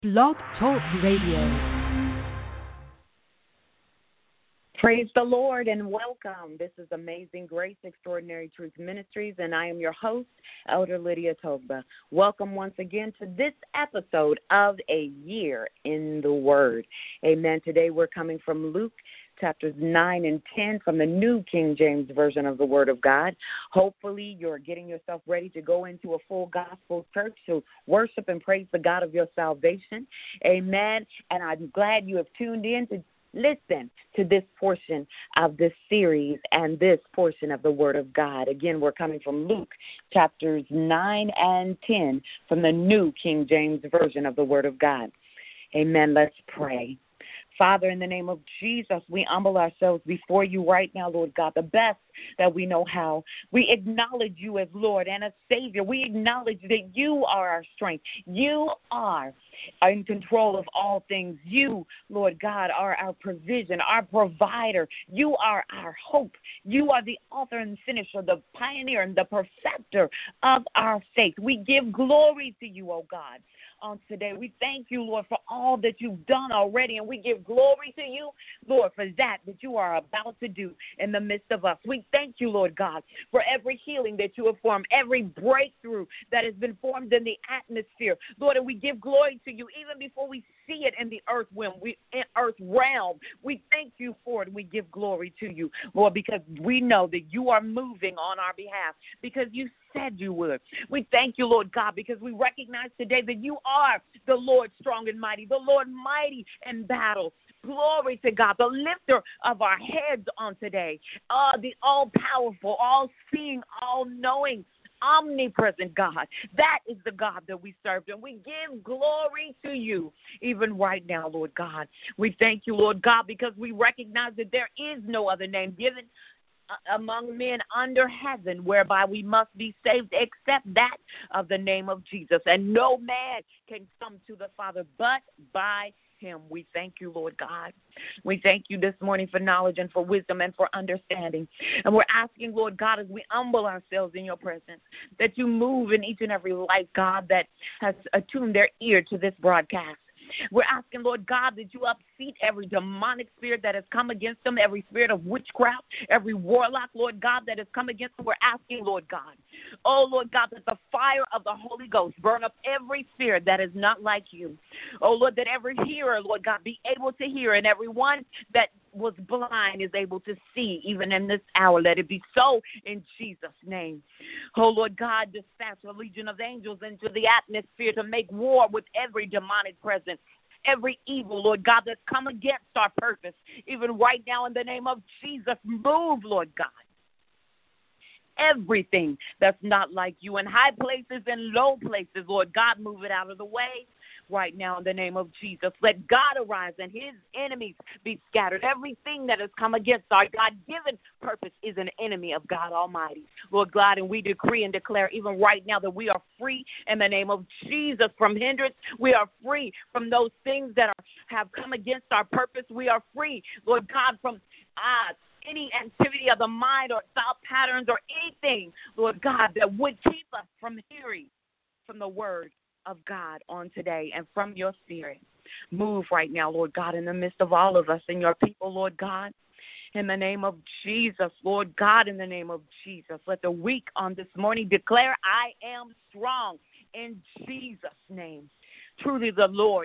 Blog Talk Radio. Praise the Lord and welcome. This is Amazing Grace Extraordinary Truth Ministries, and I am your host, Elder Lydia Togba. Welcome once again to this episode of A Year in the Word. Amen. Today we're coming from Luke chapters 9 and 10 from the New King James Version of the Word of God. Hopefully you're getting yourself ready to go into a full gospel church to worship and praise the God of your salvation. Amen. And I'm glad you have tuned in to listen to this portion of this series and this portion of the Word of God. Again, we're coming from Luke chapters 9 and 10 from the New King James Version of the Word of God. Amen. Let's pray. Father, in the name of Jesus, we humble ourselves before you right now, Lord God, the best that we know how. We acknowledge you as Lord and as Savior. We acknowledge that you are our strength. You are in control of all things. You, Lord God, are our provision, our provider. You are our hope. You are the author and finisher, the pioneer and the perfecter of our faith. We give glory to you, oh God, on today. We thank you, Lord, for all that you've done already, and we give glory to you, Lord, for that you are about to do in the midst of us. We thank you, Lord God, for every healing that you have formed, every breakthrough that has been formed in the atmosphere, Lord, and we give glory to you even before we see it in the earth realm. We thank you for it. We give glory to you, Lord, because we know that you are moving on our behalf, because you said you would. We thank you, Lord God, because we recognize today that you are the Lord strong and mighty, the Lord mighty in battle. Glory to God, the lifter of our heads on today, the all-powerful, all-seeing, all-knowing, omnipresent God. That is the God that we serve, and we give glory to you even right now, Lord God. We thank you, Lord God, because we recognize that there is no other name given among men under heaven whereby we must be saved except that of the name of Jesus. And no man can come to the Father but by him. We thank you, Lord God. We thank you this morning for knowledge and for wisdom and for understanding. And we're asking, Lord God, as we humble ourselves in your presence, that you move in each and every life, God, that has attuned their ear to this broadcast. We're asking, Lord God, that you upseat every demonic spirit that has come against them, every spirit of witchcraft, every warlock, Lord God, that has come against them. We're asking, Lord God, oh, Lord God, that the fire of the Holy Ghost burn up every spirit that is not like you. Oh, Lord, that every hearer, Lord God, be able to hear, and everyone that was blind is able to see even in this hour. Let it be so in Jesus' name. Oh, Lord God, dispatch a legion of angels into the atmosphere to make war with every demonic presence, every evil, Lord God, that's come against our purpose. Even right now in the name of Jesus, move, Lord God. Everything that's not like you in high places and low places, Lord God, move it out of the way. Right now in the name of Jesus, let God arise and his enemies be scattered. Everything that has come against our God-given purpose is an enemy of God Almighty. Lord God, and we decree and declare even right now that we are free in the name of Jesus from hindrance. We are free from those things that have come against our purpose. We are free, Lord God, from any activity of the mind or thought patterns or anything, Lord God, that would keep us from hearing from the word of God on today and from your spirit. Move right now, Lord God, in the midst of all of us and your people, Lord God. In the name of Jesus, Lord God, in the name of Jesus, let the weak on this morning declare, I am strong in Jesus' name. Truly the Lord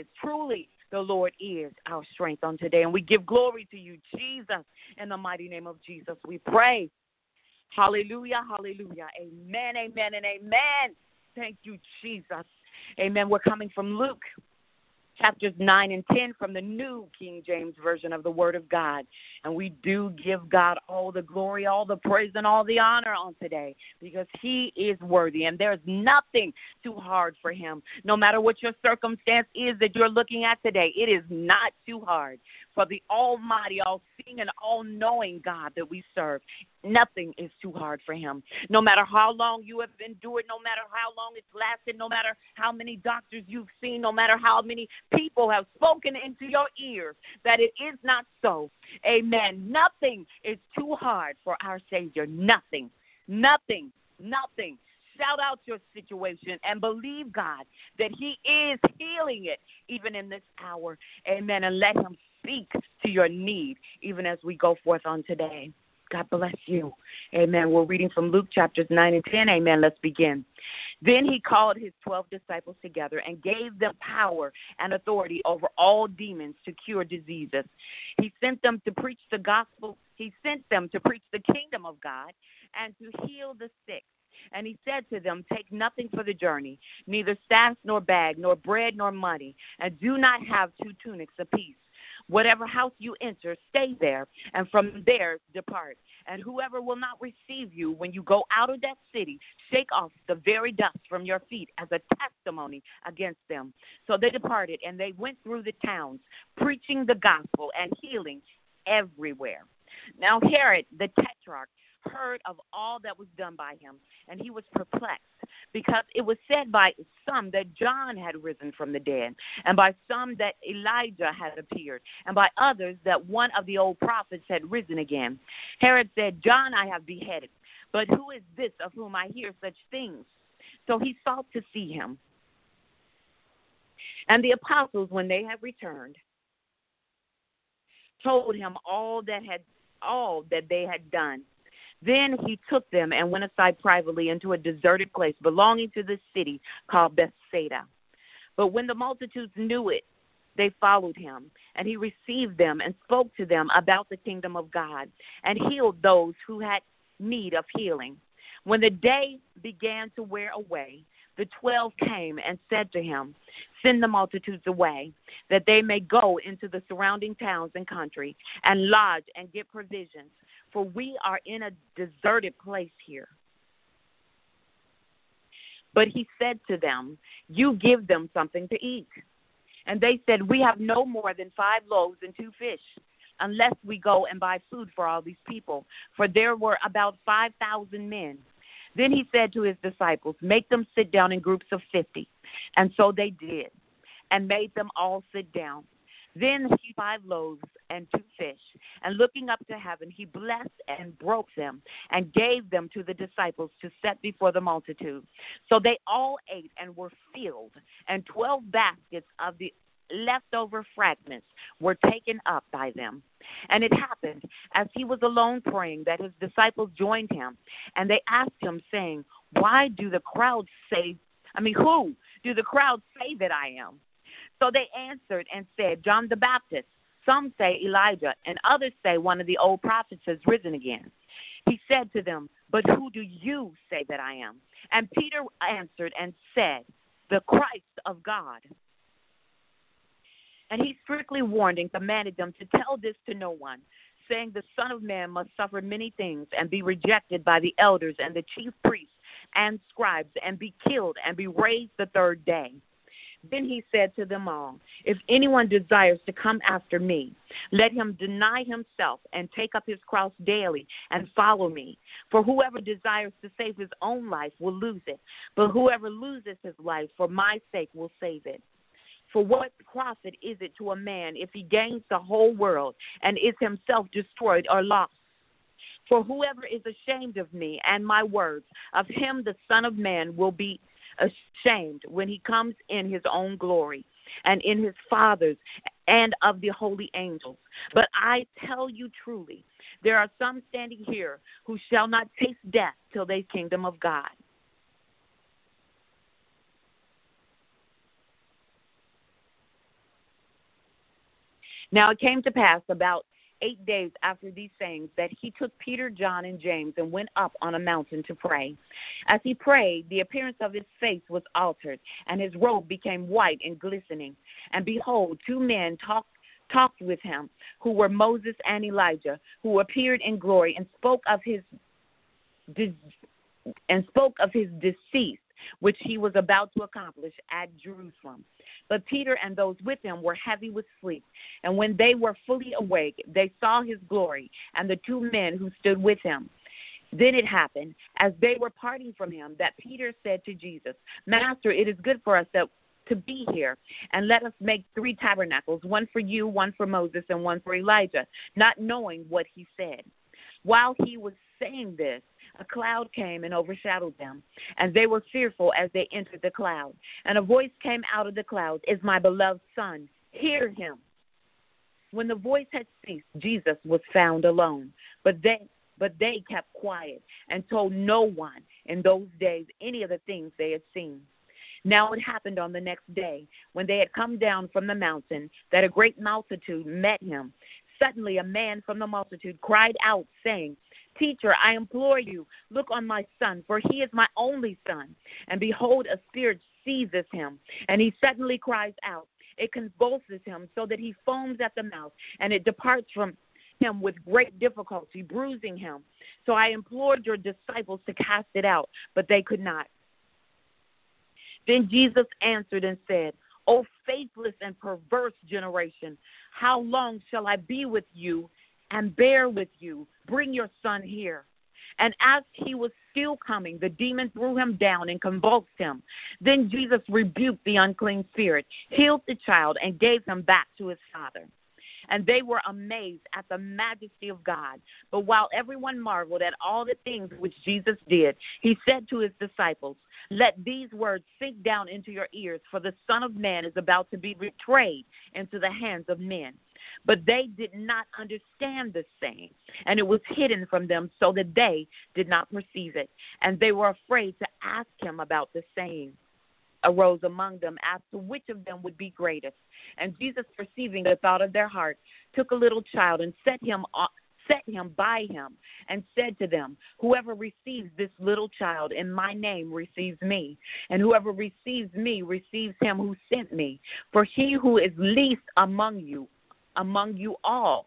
is our strength on today, and we give glory to you, Jesus. In the mighty name of Jesus, we pray. Hallelujah, hallelujah. Amen, amen, and amen. Thank you, Jesus. Amen. We're coming from Luke chapters 9 and 10 from the New King James Version of the Word of God. And we do give God all the glory, all the praise, and all the honor on today because he is worthy. And there's nothing too hard for him. No matter what your circumstance is that you're looking at today, it is not too hard for the almighty, all-seeing, and all-knowing God that we serve. Nothing is too hard for him. No matter how long you have endured, no matter how long it's lasted, no matter how many doctors you've seen, no matter how many people have spoken into your ears, that it is not so. Amen. Nothing is too hard for our Savior. Nothing. Nothing. Nothing. shout out your situation and believe, God, that he is healing it even in this hour. Amen. And let him speak to your need even as we go forth on today. God bless you. Amen. We're reading from Luke chapters 9 and 10. Amen. Let's begin. Then he called his 12 disciples together and gave them power and authority over all demons to cure diseases. He sent them to preach the gospel. He sent them to preach the kingdom of God and to heal the sick. And he said to them, take nothing for the journey, neither staff nor bag, nor bread nor money, and do not have 2 tunics apiece. Whatever house you enter, stay there, and from there depart. And whoever will not receive you when you go out of that city, shake off the very dust from your feet as a testimony against them. So they departed, and they went through the towns, preaching the gospel and healing everywhere. Now Herod the Tetrarch heard of all that was done by him, and he was perplexed, because it was said by some that John had risen from the dead, and by some that Elijah had appeared, and by others that one of the old prophets had risen again. Herod said, John I have beheaded, but who is this of whom I hear such things? So he sought to see him. And the apostles, when they had returned, told him all that they had done. Then he took them and went aside privately into a deserted place belonging to the city called Bethsaida. But when the multitudes knew it, they followed him, and he received them and spoke to them about the kingdom of God, and healed those who had need of healing. When the day began to wear away, the 12 came and said to him, send the multitudes away, that they may go into the surrounding towns and country, and lodge and get provisions, for we are in a deserted place here. But he said to them, you give them something to eat. And they said, we have no more than 5 loaves and 2 fish, unless we go and buy food for all these people. For there were about 5,000 men. Then he said to his disciples, make them sit down in groups of 50. And so they did, and made them all sit down. Then he 5 loaves and 2 fish, and looking up to heaven, he blessed and broke them, and gave them to the disciples to set before the multitude. So they all ate and were filled, and 12 baskets of the leftover fragments were taken up by them. And it happened, as he was alone praying, that his disciples joined him, and they asked him, saying, who do the crowd say that I am? So they answered and said, John the Baptist. Some say Elijah, and others say one of the old prophets has risen again. He said to them, but who do you say that I am? And Peter answered and said, the Christ of God. And he strictly warned and commanded them to tell this to no one, saying, the Son of Man must suffer many things and be rejected by the elders and the chief priests and scribes, and be killed and be raised the 3rd day. Then he said to them all, if anyone desires to come after me, let him deny himself and take up his cross daily and follow me. For whoever desires to save his own life will lose it, but whoever loses his life for my sake will save it. For what profit is it to a man if he gains the whole world and is himself destroyed or lost? For whoever is ashamed of me and my words, of him the Son of Man will be ashamed when he comes in his own glory and in his Father's and of the holy angels. But I tell you truly, there are some standing here who shall not taste death till the kingdom of God. Now it came to pass about 8 days after these sayings that he took Peter, John, and James and went up on a mountain to pray. As he prayed, the appearance of his face was altered, and his robe became white and glistening. And behold, 2 men talked with him, who were Moses and Elijah, who appeared in glory and spoke of his decease, which he was about to accomplish at Jerusalem. But Peter and those with him were heavy with sleep. And when they were fully awake, they saw his glory and the 2 men who stood with him. Then it happened, as they were parting from him, that Peter said to Jesus, Master, it is good for us to be here, and let us make 3 tabernacles, one for you, one for Moses, and one for Elijah, not knowing what he said. While he was saying this, a cloud came and overshadowed them, and they were fearful as they entered the cloud. And a voice came out of the cloud, "Is my beloved Son, hear him." When the voice had ceased, Jesus was found alone, but they kept quiet and told no one in those days any of the things they had seen. Now it happened on the next day, when they had come down from the mountain, that a great multitude met him. Suddenly a man from the multitude cried out, saying, "Teacher, I implore you, look on my son, for he is my only son. And behold, a spirit seizes him, and he suddenly cries out. It convulses him so that he foams at the mouth, and it departs from him with great difficulty, bruising him. So I implored your disciples to cast it out, but they could not." Then Jesus answered and said, "O faithless and perverse generation, how long shall I be with you and bear with you? Bring your son here." And as he was still coming, the demon threw him down and convulsed him. Then Jesus rebuked the unclean spirit, healed the child, and gave him back to his father. And they were amazed at the majesty of God. But while everyone marveled at all the things which Jesus did, he said to his disciples, "Let these words sink down into your ears, for the Son of Man is about to be betrayed into the hands of men." But they did not understand this saying, and it was hidden from them so that they did not perceive it. And they were afraid to ask him about the saying. Arose among them as to which of them would be greatest. And Jesus, perceiving the thought of their hearts, took a little child and set him by him, and said to them, "Whoever receives this little child in my name receives me, and whoever receives me receives him who sent me. For he who is least among you all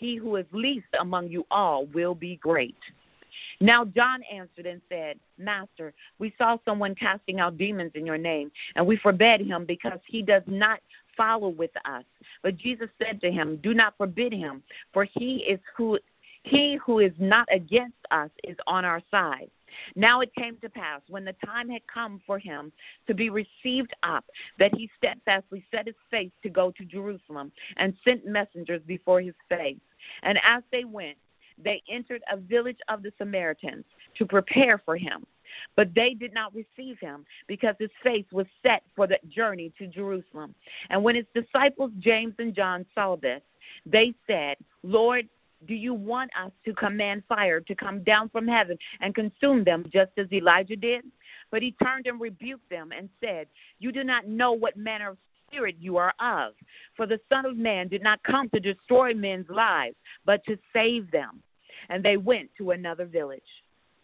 will be great." Now John answered and said, "Master, we saw someone casting out demons in your name, and we forbade him because he does not follow with us." But Jesus said to him, "Do not forbid him, for he who is not against us is on our side." Now it came to pass, when the time had come for him to be received up, that he steadfastly set his face to go to Jerusalem, and sent messengers before his face. And as they went, they entered a village of the Samaritans to prepare for him. But they did not receive him, because his face was set for the journey to Jerusalem. And when his disciples James and John saw this, they said, "Lord, do you want us to command fire to come down from heaven and consume them, just as Elijah did?" But he turned and rebuked them and said, "You do not know what manner of spirit you are of. For the Son of Man did not come to destroy men's lives, but to save them." And they went to another village.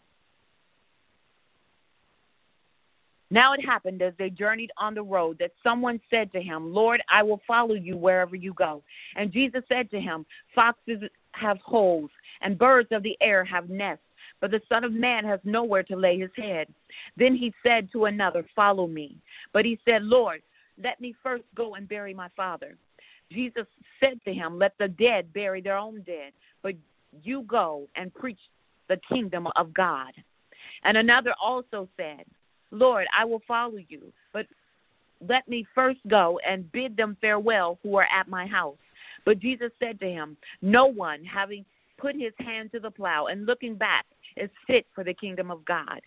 Now it happened as they journeyed on the road that someone said to him, "Lord, I will follow you wherever you go." And Jesus said to him, "Foxes have holes, and birds of the air have nests, but the Son of Man has nowhere to lay his head." Then he said to another, "Follow me." But he said, "Lord, let me first go and bury my father." Jesus said to him, "Let the dead bury their own dead, but you go and preach the kingdom of God." And another also said, "Lord, I will follow you, but let me first go and bid them farewell who are at my house." But Jesus said to him, "No one, having put his hand to the plow and looking back, is fit for the kingdom of God."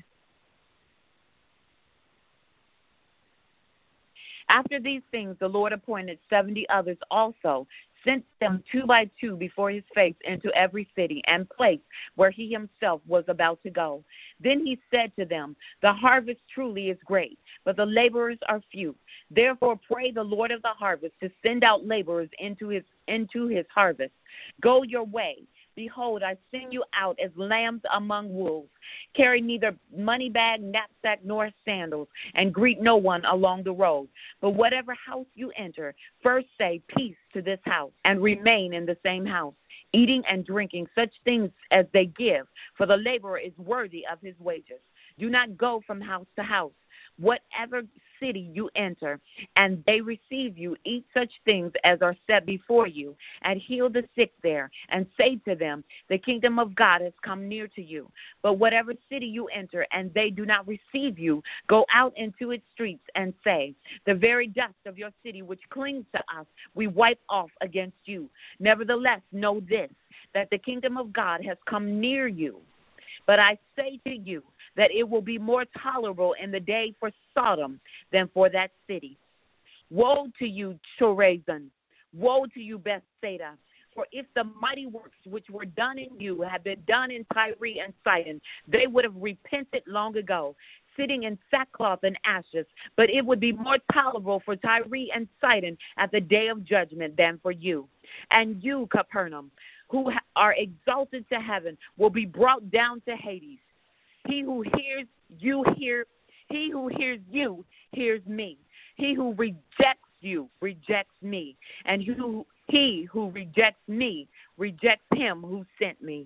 After these things, the Lord appointed 70 others also, sent them 2 by 2 before his face into every city and place where he himself was about to go. Then he said to them, "The harvest truly is great, but the laborers are few. Therefore pray the Lord of the harvest to send out laborers into his harvest. Go your way. Behold, I send you out as lambs among wolves. Carry neither money bag, knapsack, nor sandals, and greet no one along the road. But whatever house you enter, first say, 'Peace to this house,' and remain in the same house, eating and drinking such things as they give, for the laborer is worthy of his wages. Do not go from house to house. Whatever city you enter, and they receive you, eat such things as are set before you, and heal the sick there, and say to them, 'The kingdom of God has come near to you.' But whatever city you enter, and they do not receive you, go out into its streets and say, 'The very dust of your city which clings to us, we wipe off against you.' Nevertheless, know this, that the kingdom of God has come near you. But I say to you that it will be more tolerable in the day for Sodom than for that city. Woe to you, Chorazin! Woe to you, Bethsaida! For if the mighty works which were done in you had been done in Tyre and Sidon, they would have repented long ago, sitting in sackcloth and ashes. But it would be more tolerable for Tyre and Sidon at the day of judgment than for you. And you, Capernaum, who are exalted to heaven, will be brought down to Hades. He who hears you hears me. He who rejects you rejects me, and he who rejects me rejects him who sent me.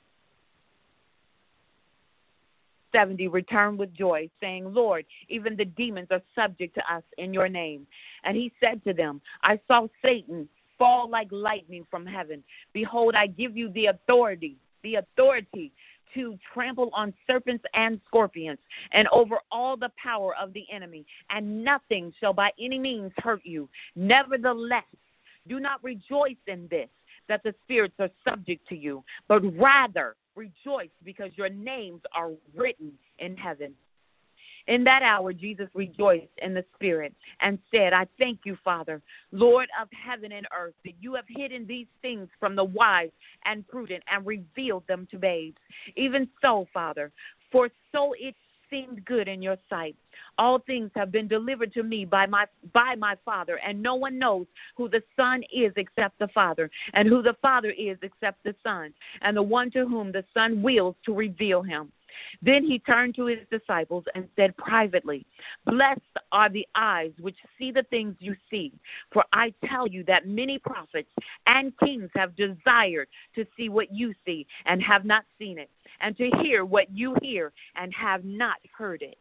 70 returned with joy, saying, Lord, even the demons are subject to us in your name. And he said to them, I saw Satan fall like lightning from heaven. Behold, I give you the authority to trample on serpents and scorpions, and over all the power of the enemy, and nothing shall by any means hurt you. Nevertheless, do not rejoice in this, that the spirits are subject to you, but rather rejoice because your names are written in heaven. In that hour, Jesus rejoiced in the Spirit and said, I thank you, Father, Lord of heaven and earth, that you have hidden these things from the wise and prudent and revealed them to babes. Even so, Father, for so it seemed good in your sight. All things have been delivered to me by my Father, and no one knows who the Son is except the Father, and who the Father is except the Son, and the one to whom the Son wills to reveal him. Then he turned to his disciples and said privately, Blessed are the eyes which see the things you see. For I tell you that many prophets and kings have desired to see what you see and have not seen it, and to hear what you hear and have not heard it.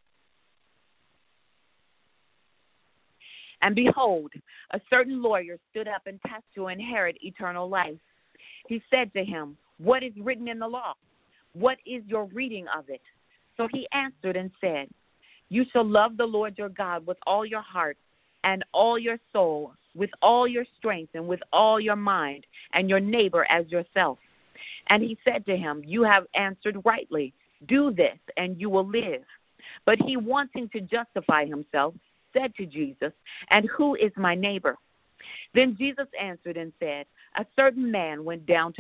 And behold, a certain lawyer stood up and asked to inherit eternal life. He said to him, What is written in the law? What is your reading of it? So he answered and said, You shall love the Lord your God with all your heart and all your soul, with all your strength and with all your mind, and your neighbor as yourself. And he said to him, You have answered rightly. Do this, and you will live. But he, wanting to justify himself, said to Jesus, And who is my neighbor? Then Jesus answered and said, A certain man went down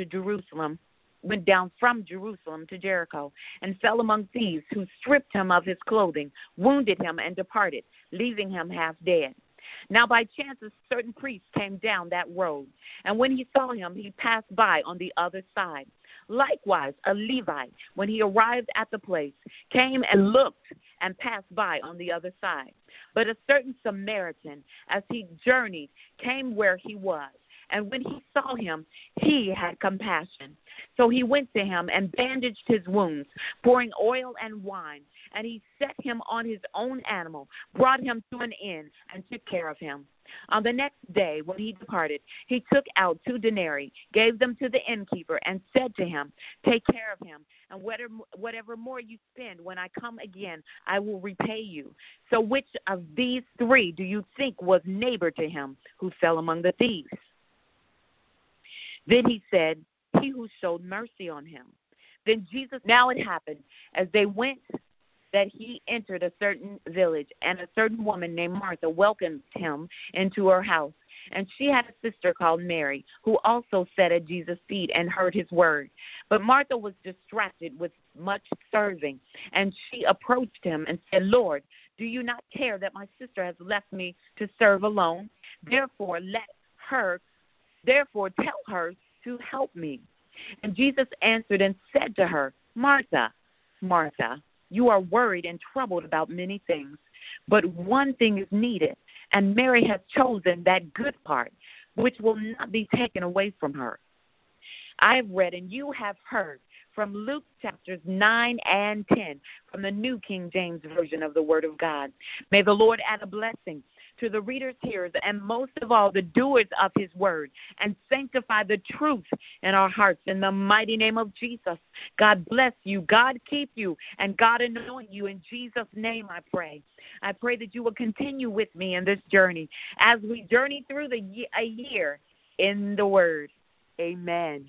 from Jerusalem to Jericho, and fell among thieves, who stripped him of his clothing, wounded him, and departed, leaving him half dead. Now by chance a certain priest came down that road, and when he saw him, he passed by on the other side. Likewise a Levite, when he arrived at the place, came and looked and passed by on the other side. But a certain Samaritan, as he journeyed, came where he was. And when he saw him, he had compassion. So he went to him and bandaged his wounds, pouring oil and wine. And he set him on his own animal, brought him to an inn, and took care of him. On the next day, when he departed, he took out 2 denarii, gave them to the innkeeper, and said to him, Take care of him, and whatever more you spend when I come again, I will repay you. So which of these 3 do you think was neighbor to him who fell among the thieves? Then he said, He who showed mercy on him. Then Jesus, now it happened, as they went, that he entered a certain village, and a certain woman named Martha welcomed him into her house. And she had a sister called Mary, who also sat at Jesus' feet and heard his word. But Martha was distracted with much serving, and she approached him and said, Lord, do you not care that my sister has left me to serve alone? Therefore tell her to help me. And Jesus answered and said to her, Martha, Martha, you are worried and troubled about many things, but one thing is needed, and Mary has chosen that good part, which will not be taken away from her. I have read and you have heard from Luke chapters 9 and 10 from the New King James Version of the Word of God. May the Lord add a blessing to the readers, hearers, and most of all, the doers of his word, and sanctify the truth in our hearts in the mighty name of Jesus. God bless you, God keep you, and God anoint you. In Jesus' name I pray. I pray that you will continue with me in this journey as we journey through a year in the word. Amen.